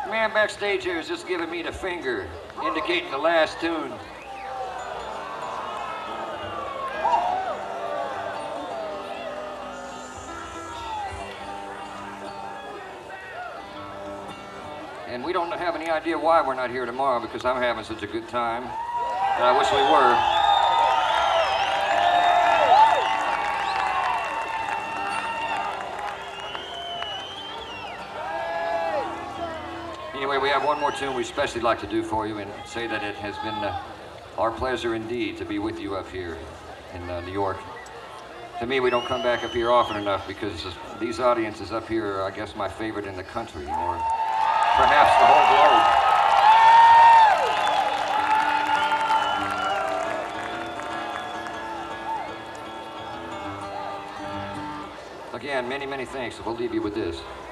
Man backstage here is just giving me the finger, indicating the last tune. And we don't have any idea why we're not here tomorrow because I'm having such a good time. And I wish we were. Anyway, we have one more tune we especially like to do for you and say that it has been our pleasure indeed to be with you up here in New York. To me, we don't come back up here often enough because these audiences up here are, I guess, my favorite in the country, or perhaps the whole globe. Again, many, many thanks. We'll leave you with this.